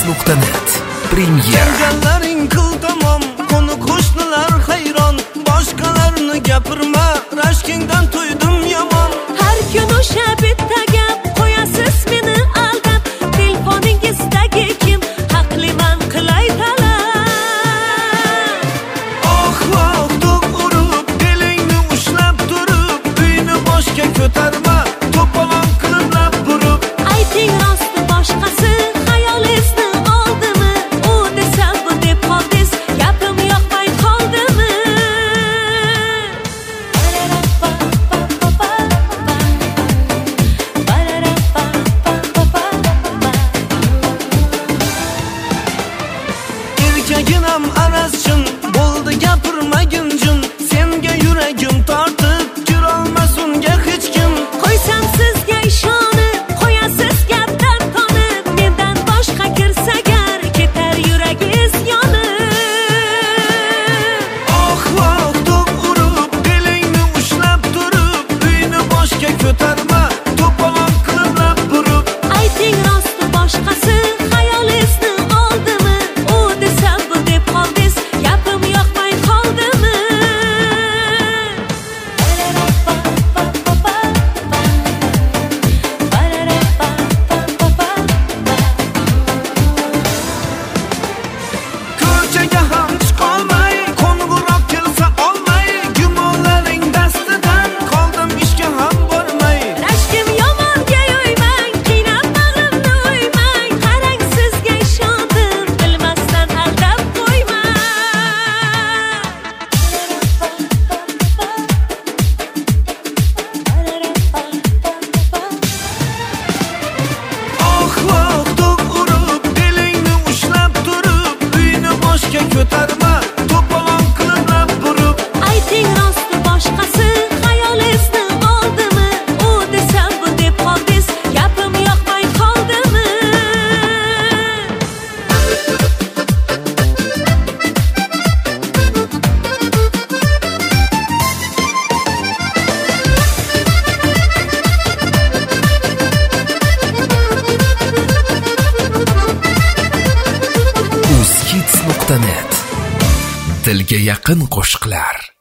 Uskiz.net Premyer. Janlaring qil tamom, qoni qo'shnilar hayron. Boshqalarni gapirma, rashkingdan to'ydim yomon. Har kun o'sha bitta gap, qo'yasiz meni aldab. Telefoningizdagi kim haqliman qilay talab. Oh to'q urib, belingni ushlab turib, uyni boshga ko'tarma, to'polon qilib burib. Ayting rosti boshqasi xayolingizni oldimi? U desam bu deb qoldingiz, gapim yoqmay qoldimi? Erkaginam araschin, bo'ldi gapirmagin jin. Senga yuragim tortib, kirolmas unga hech kim. Qo'ysam sizga ishonib, qo'yasiz gapdan tonib. Mendan boshqa kirsa gar, ketar yuragingiz yonib. Oh to'q urib, belingni ushlab turib, uyni boshga ko'tarma, to'polon qilib burib. Ayting rosti boshqasi xayolingizni oldimi? U desam bu deb qoldingiz, gapim yoqmay qoldimi? Ko'chaga ham chiqolmay, qo'ng'iroq kelsa olmay, gumonlaring dastidan qoldim ishga ham bormay. Rashkim yomonga yo'ymang, qiynab bag'rimni o'ymang. Qarang sizga ishondim, bilmasdan aldab qo'ymang. Oh to'q urib, belingni ushlab turib, uyni boshga ko'tarma, to'polon qilib burib. Ayting rosti boshqasi xayolingizni oldimi? U desam bu deb qoldingiz, gapim yoqmay qoldimi? Uskiz.net Dilga yaqin qo'shiqlar.